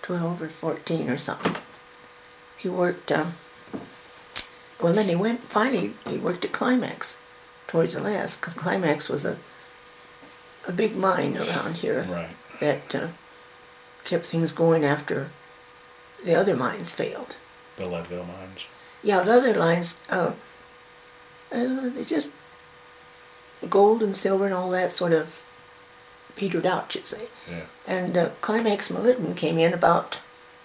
12 or 14 or something. He worked, well, then finally he worked at Climax towards the last, because Climax was a big mine around here. Right. That kept things going after the other mines failed. The Leadville mines? Yeah, the other lines, they just, gold and silver and all that sort of petered out, you'd say. Yeah. And Climax molybdenum came in about,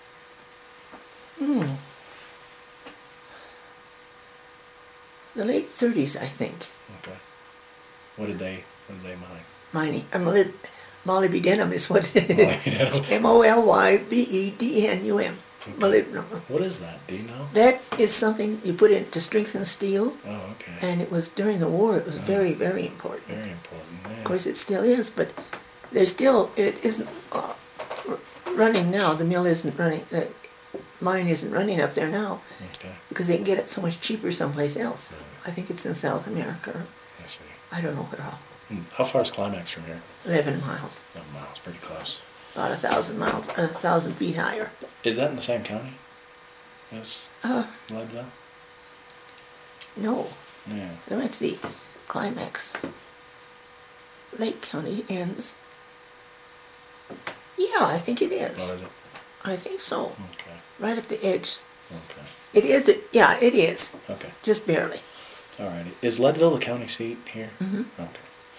the late 30s, I think. Okay. What did they mine? Mining. Molybdenum is what Molybdenum. Molybdenum. Okay. Molybdenum. What is that? Do you know? That is something you put in to strengthen steel. Oh, okay. And it was during the war. It was very, very important. Very important. Yeah. Of course, it still is, but there's still, it isn't running now. The mill isn't running. The mine isn't running up there now. Okay. Because they can get it so much cheaper someplace else. Yeah. I think it's in South America. I see. I don't know where all. How far is Climax from here? 11 miles. 11 miles. Pretty close. About 1,000 miles, 1,000 feet higher. Is that in the same county as Leadville? No. Yeah. Let me see. Climax. Lake County ends. Yeah, I think it is. What is it? I think so. Okay. Right at the edge. Okay. It is. Yeah, it is. Okay. Just barely. All righty. Is Leadville the county seat here? Mm-hmm. Okay.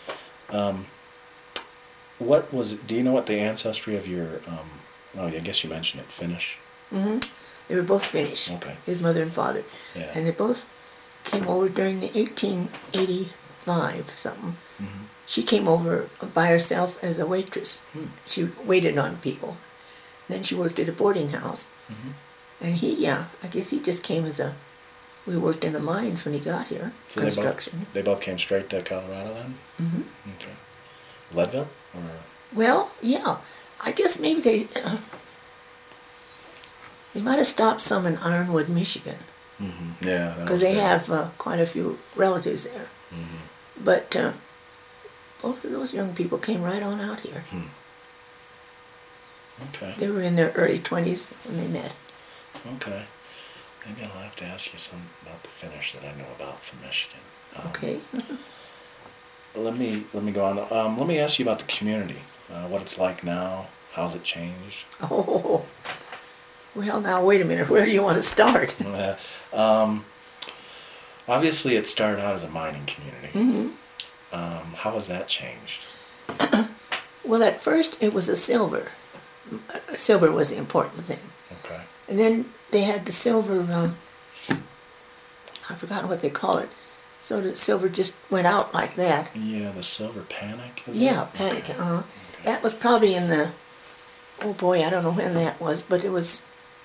What was it? Do you know what the ancestry of your? Oh, I guess you mentioned it. Finnish. Mm-hmm. They were both Finnish. Okay. His mother and father. Yeah. And they both came over during the 1885 something. Mm-hmm. She came over by herself as a waitress. She waited on people. Then she worked at a boarding house. Mm-hmm. And I guess he just came as we worked in the mines when he got here, So construction. They both came straight to Colorado then? Mm-hmm. Okay. Leadville? Or? Well, yeah. I guess maybe they might have stopped some in Ironwood, Michigan. Mm-hmm. Yeah. Because they have quite a few relatives there. Mm-hmm. But both of those young people came right on out here. Okay. They were in their early 20s when they met. Okay. Maybe I'll have to ask you something about the Finnish that I know about from Michigan. Okay. Let me go on. Let me ask you about the community. What it's like now. How's it changed? Oh. Well, now, wait a minute. Where do you want to start? Obviously, it started out as a mining community. Mm-hmm. How has that changed? Well, at first, it was a silver. Silver was the important thing. Okay. And then they had the silver, I've forgotten what they call it. So the silver just went out like that. Yeah, the silver panic? Panic. Okay. Okay. Okay. That was probably in the, oh boy, I don't know when that was, but it was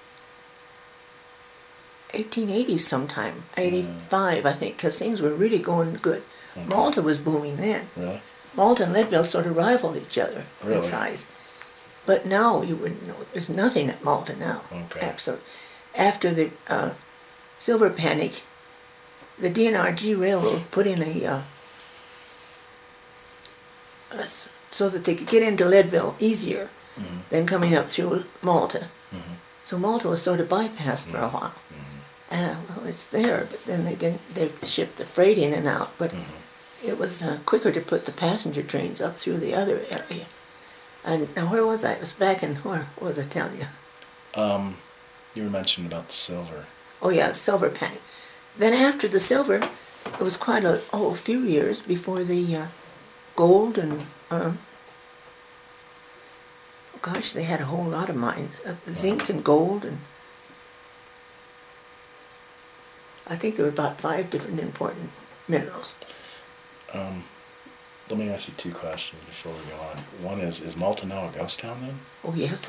1880s sometime, 85, I think, because things were really going good. Okay. Malta was booming then. Really? Malta and Leadville sort of rivaled each other Really? in size. But now you wouldn't know. There's nothing at Malta now. Okay. Absolutely. After the silver panic, the DNRG Railroad put in so that they could get into Leadville easier than coming up through Malta. Mm-hmm. So Malta was sort of bypassed for a while. Well, it's there, but then they shipped the freight in and out. But it was quicker to put the passenger trains up through the other area. And now where was I? It was back in, where was I telling you? You were mentioning about the silver. Oh yeah, the silver panic. Then after the silver, it was quite a few years before the gold and, gosh, they had a whole lot of mines. Zinc and gold, and I think there were about 5 different important minerals. Let me ask you 2 questions before we go on. One is Malta now a ghost town then? Oh yes.